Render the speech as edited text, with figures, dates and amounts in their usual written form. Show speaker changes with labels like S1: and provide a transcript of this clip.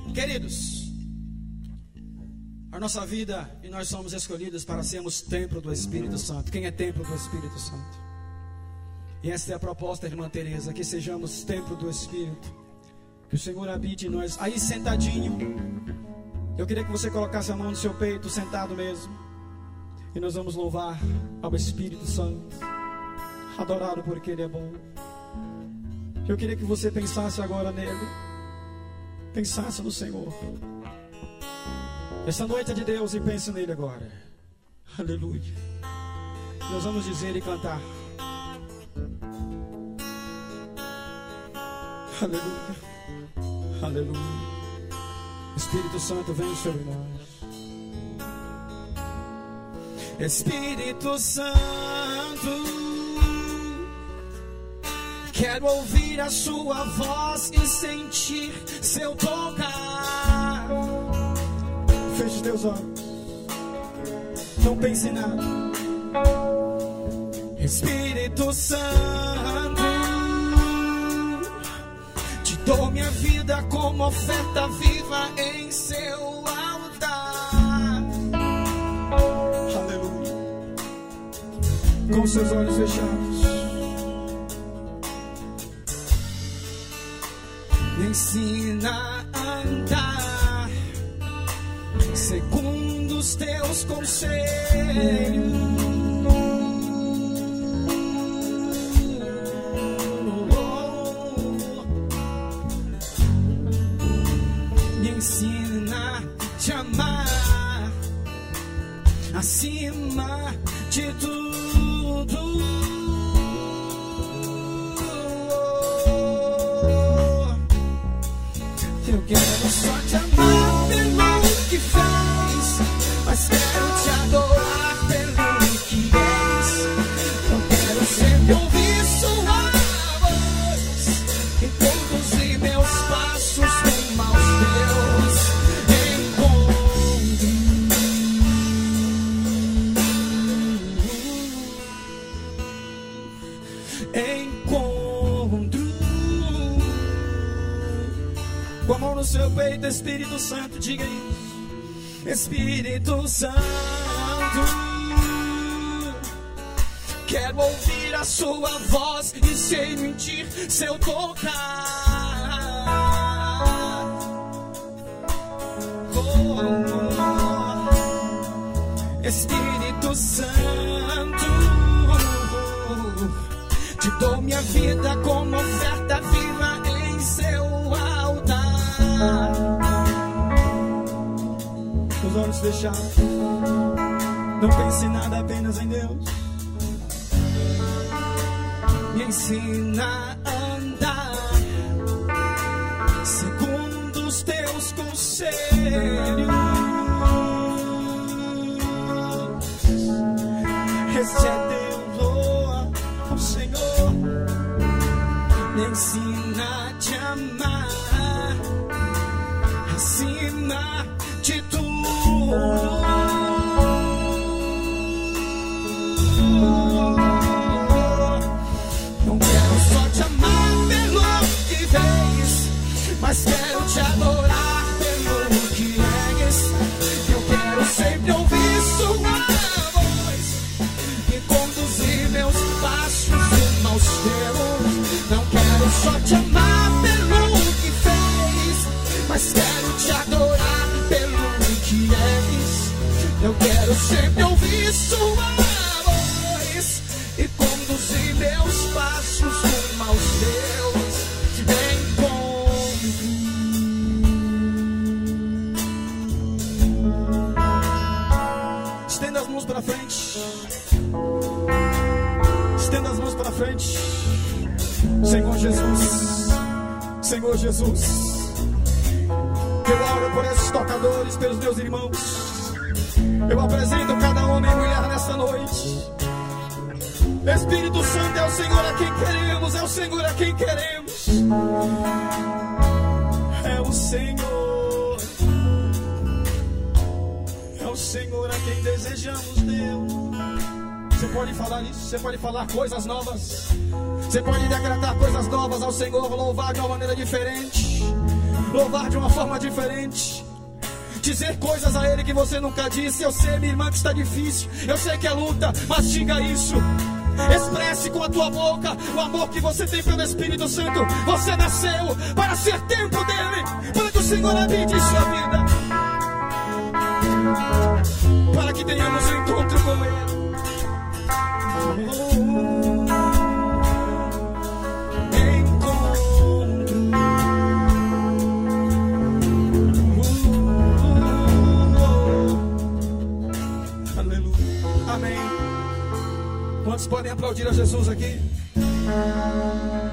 S1: Queridos, a nossa vida e nós somos escolhidos para sermos templo do Espírito Santo. Quem é templo do Espírito Santo? E essa é a proposta, irmã Teresa, que sejamos templo do Espírito, que o Senhor habite em nós. Aí sentadinho, eu queria que você colocasse a mão no seu peito, sentado mesmo, e nós vamos louvar ao Espírito Santo, adorá-lo porque Ele é bom. Eu queria que você pensasse agora nele, pensasse no Senhor. Esta noite é de Deus e pense nele agora. Aleluia. Nós vamos dizer e cantar. Aleluia. Aleluia. Espírito Santo, vem sobre nós. Espírito Santo, quero ouvir a sua voz e sentir seu tocar. Feche teus olhos, não pense em nada. Espírito Santo, te dou minha vida como oferta viva em seu altar. Aleluia. Com seus olhos fechados, me ensina a andar segundo os teus conselhos. Me ensina a te amar acima de tudo. Eu quero só te amar pelo que fez, mas quero te adorar pelo que és. Eu quero sempre ouvir sua voz e conduzir meus passos rumo aos teus encontros. Com a mão no seu peito, Espírito Santo, diga isso. Espírito Santo, quero ouvir a sua voz e sentir seu tocar. Oh, Espírito Santo, te dou minha vida como oferta viva em seu altar. Os olhos fechados, não pense em nada, apenas em Deus. Me ensina a andar segundo os teus conselhos. Esse é Deus, oh, o Senhor. Me ensina a te amar acima de tudo. Não quero só te amar pelo que fez, mas quero te adorar pelo que és. Eu quero sempre ouvir sua voz e conduzir meus passos rumo aos teus. Não quero só te amar pelo que fez, mas quero te adorar pelo que és. Eu quero sempre ouvir sua voz e conduzir meus passos rumo aos teus encontros. Estenda as mãos para frente. Estenda as mãos para frente. Senhor Jesus, Senhor Jesus, eu oro por esses tocadores, pelos meus irmãos. Eu apresento cada homem e mulher nessa noite. Espírito Santo, é o Senhor a quem queremos, é o Senhor a quem queremos. É o Senhor, é o Senhor a quem desejamos, Deus. Você pode falar isso, você pode falar coisas novas. Você pode decretar coisas novas ao Senhor, louvar de uma maneira diferente. louvar de uma forma diferente, dizer coisas a Ele que você nunca disse. Eu sei, minha irmã, que está difícil, eu sei que é luta, mas diga isso. Expresse com a tua boca o amor que você tem pelo Espírito Santo. Você nasceu para ser templo dele, para que o Senhor habite em sua vida, para que tenhamos um encontro com Ele. Aleluia. Amém. Quantos podem aplaudir a Jesus aqui?